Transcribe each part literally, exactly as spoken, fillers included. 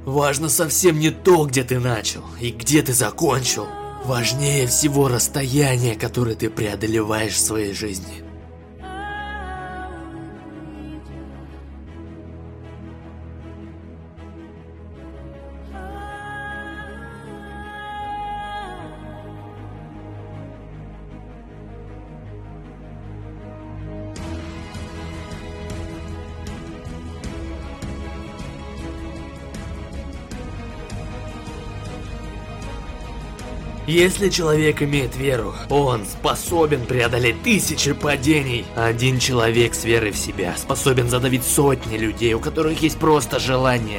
Важно совсем не то, где ты начал и где ты закончил. Важнее всего расстояние, которое ты преодолеваешь в своей жизни. Если человек имеет веру, он способен преодолеть тысячи падений. Один человек с верой в себя способен задавить сотни людей, у которых есть просто желание.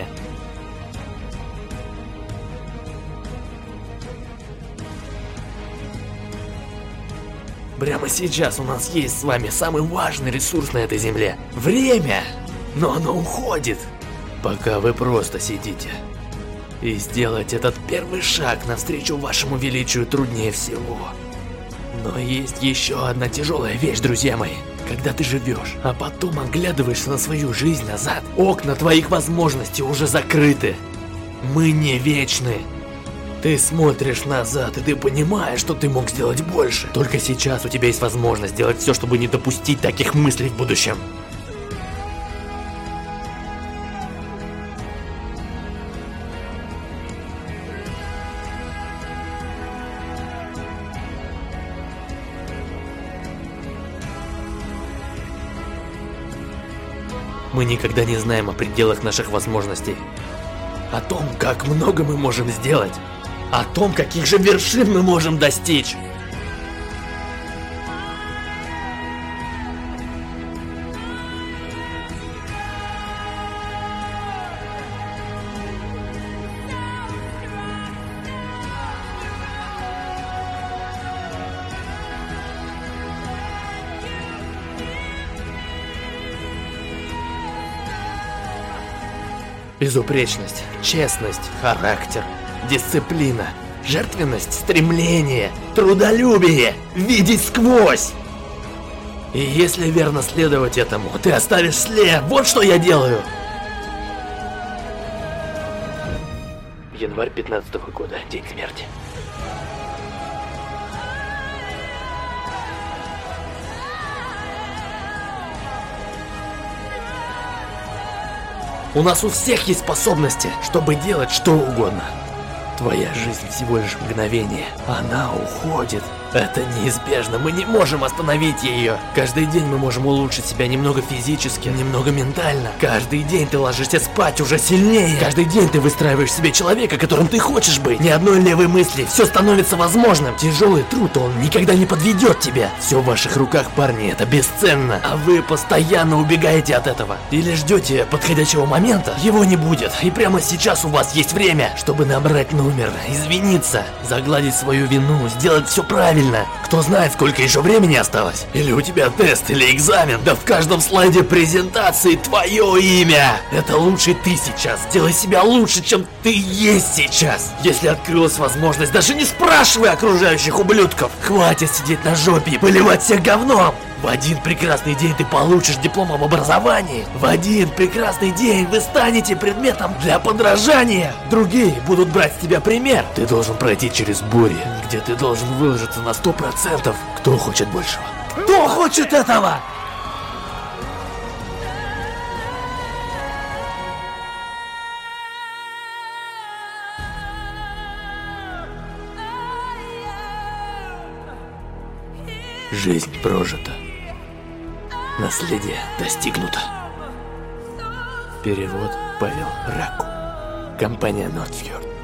Прямо сейчас у нас есть с вами самый важный ресурс на этой земле – время. Но оно уходит, пока вы просто сидите. И сделать этот первый шаг навстречу вашему величию труднее всего. Но есть еще одна тяжелая вещь, друзья мои. Когда ты живешь, а потом оглядываешься на свою жизнь назад, окна твоих возможностей уже закрыты. Мы не вечны. Ты смотришь назад, и ты понимаешь, что ты мог сделать больше. Только сейчас у тебя есть возможность сделать все, чтобы не допустить таких мыслей в будущем. Мы никогда не знаем о пределах наших возможностей. О том, как много мы можем сделать. О том, каких же вершин мы можем достичь. Безупречность, честность, характер, дисциплина, жертвенность, стремление, трудолюбие, видеть сквозь. И если верно следовать этому, ты оставишь след. Вот что я делаю. Январь пятнадцатого года, день смерти. У нас у всех есть способности, чтобы делать что угодно. Твоя жизнь всего лишь мгновение. Она уходит. Это неизбежно, мы не можем остановить ее. Каждый день мы можем улучшить себя немного физически, немного ментально. Каждый день ты ложишься спать уже сильнее. Каждый день ты выстраиваешь себе человека, которым ты хочешь быть. Ни одной левой мысли, все становится возможным. Тяжелый труд, он никогда не подведет тебя. Все в ваших руках, парни, это бесценно. А вы постоянно убегаете от этого. Или ждете подходящего момента, его не будет. И прямо сейчас у вас есть время, чтобы набрать номер, извиниться, загладить свою вину, сделать все правильно. Кто знает, сколько еще времени осталось? Или у тебя тест, или экзамен? Да в каждом слайде презентации твое имя! Это лучший ты сейчас. Делай себя лучше, чем ты есть сейчас. Если открылась возможность, даже не спрашивай окружающих ублюдков. Хватит сидеть на жопе и поливать всех говном. В один прекрасный день ты получишь диплом об образовании. В один прекрасный день вы станете предметом для подражания. Другие будут брать с тебя пример. Ты должен пройти через бури, где ты должен выложиться на сто процентов. Кто хочет большего? Кто хочет этого? Жизнь прожита. Наследие достигнуто. Перевод Павел Раку. Компания Нордфьорд.